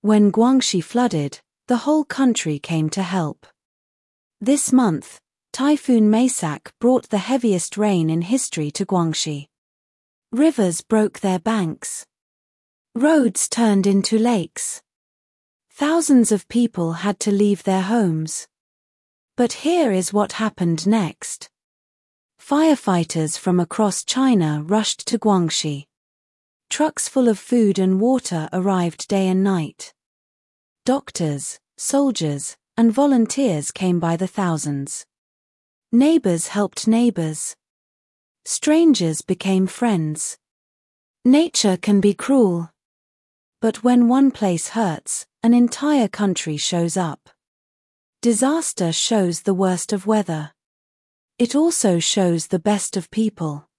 When Guangxi flooded, the whole country came to help. This month, Typhoon Maisak brought the heaviest rain in history to Guangxi. Rivers broke their banks. Roads turned into lakes. Thousands of people had to leave their homes. But here is what happened next. Firefighters from across China rushed to Guangxi. Trucks full of food and water arrived day and night. Doctors, soldiers, and volunteers came by the thousands. Neighbors helped neighbors. Strangers became friends. Nature can be cruel. But when one place hurts, an entire country shows up. Disaster shows the worst of weather. It also shows the best of people.